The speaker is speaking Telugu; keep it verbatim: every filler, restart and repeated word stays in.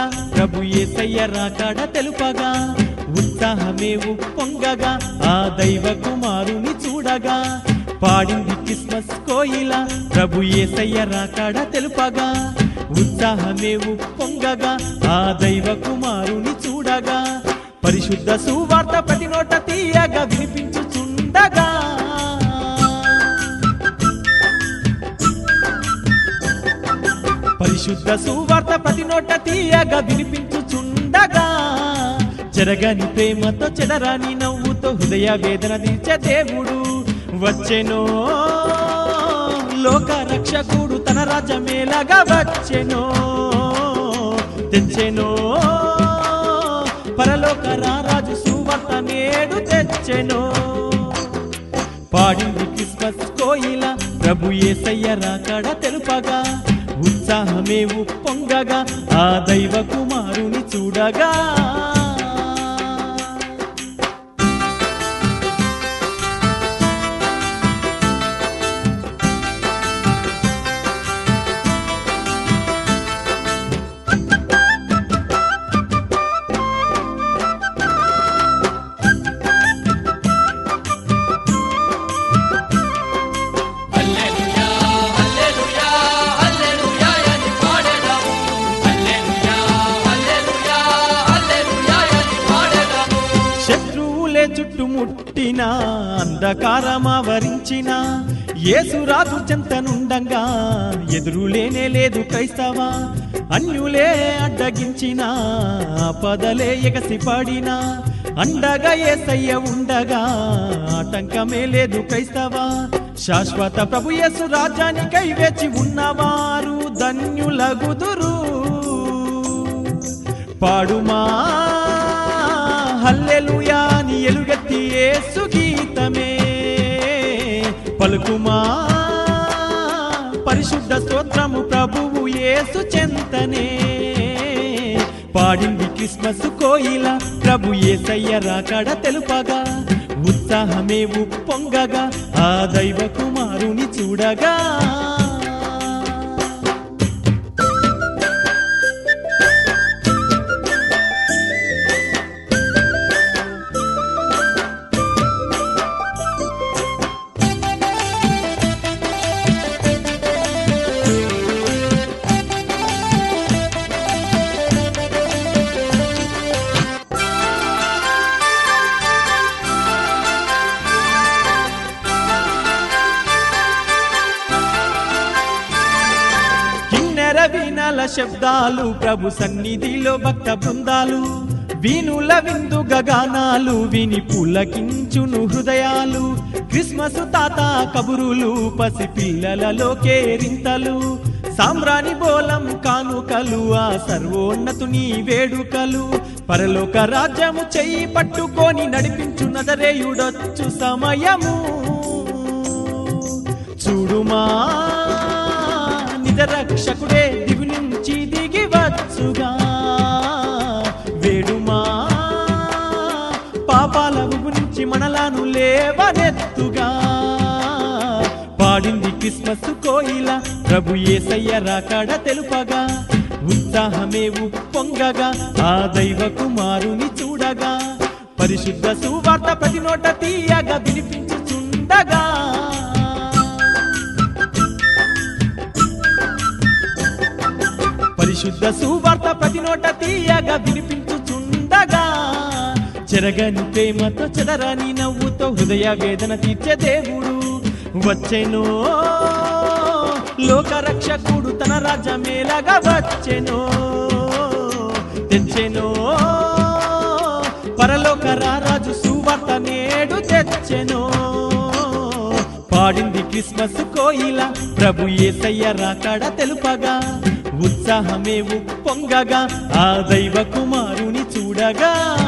కోయిల ప్రభు యేసయ్య రాకడ తెలుపగా ఉత్సాహమే ఉప్పొంగగా ఆ దైవ కుమారుని చూడగా పాడింది క్రిస్మస్ కోయిల ప్రభు యేసయ్య రాకడ తెలుపగా ఉత్సాహమే ఉప్పొంగగా ఆ దైవ కుమారుని చూడగా పరిశుద్ధ సువార్త ప్రతి నోట తీయగా వినిపించుచుండగా పరిశుద్ధ సువార్త ప్రతి నోట తీయగా వినిపించుచుండగా చెరగని ప్రేమతో చెదరాని నవ్వుతో హృదయ వేదన తీర్చే దేవుడు వచ్చెనో లోక రక్షకుడు తన రాజ్యమేలాగా వచ్చెనో తెచ్చెనో పరలోక రారాజు సువార్త నేడు తెచ్చెనో పాడింది క్రిస్మస్ కోయిల ప్రభు యేసయ్య రాకడ తెలుపగా ఉత్సాహమే ఉప్పొంగగా ఆ దైవ కుమారుని చూడగా చుట్టుముట్టిన అంధకారమావరించిన యేసురాజు చెంతనుండంగా ఎదురులేనే లేదు క్రైస్తవ అన్యులే అడ్డగించిన పదలే ఎగసి పడిన అండగా యేసయ్య ఉండగా ఆటంకమే లేదు క్రైస్తవ శాశ్వత ప్రభు యేసు రాజ్యానికై వేచి ఉన్నవారు ధన్యులగుదురు పాడుమా హల్లెలూయా ని ఎలుగెత్తి యేసు గీతమే పలుకుమా పరిశుద్ధ స్తోత్రము ప్రభువు యేసు చెంతనే పాడింది క్రిస్మస్ కోయిల ప్రభు యేసయ్య రాకడ తెలుపగా ఉత్సాహమే ఉప్పొంగగా ఆ దైవ కుమారుని చూడగా వీణల శబ్దాలు ప్రభు సన్నిధిలో భక్త బృందాలు వీణుల విందు గగానాలు విని పులకించును హృదయాలు క్రిస్మస్ తాత కబురులు పసి పిల్లలలో కేరింతలు సామ్రాణి బోలం కానుకలు ఆ సర్వోన్నతుని వేడుకలు పరలోక రాజ్యము చెయ్యి పట్టుకొని నడిపించు నజరేయుడొచ్చు సమయము చూడుమా నిజ రక్షకుడే దిగు నుంచి దిగి వచ్చుగా వేడుమా పాపాల గురించి మనలను లేవనెత్తుగా పాడింది క్రిస్మస్ కోయిల ప్రభు యేసయ్య రాకడ తెలుపగా ఉత్సాహమే ఉప్పొంగగా ఆ దైవ కుమారుని చూడగా పరిశుద్ధ సువార్త ప్రతి నోట తీయగా వినిపించుచుండగా పరిశుద్ధ సువార్త ప్రతి నోట తీయగా వినిపించుచుండగా చెరగని ప్రేమతో చెదరాని నవ్వుతో హృదయ వేదన తీర్చే దేవుడు వచ్చెనో లోక రక్షకుడు తన రాజ్యమేలాగా వచ్చెనో తెచ్చెనో పరలోక రారాజు సువార్త నేడు తెచ్చెనో పాడింది క్రిస్మస్ కోయిల ప్రభు యేసయ్య రాకడ తెలుపగా ఉత్సాహమే ఉప్పొంగగా ఆ దైవ కుమారుని చూడగా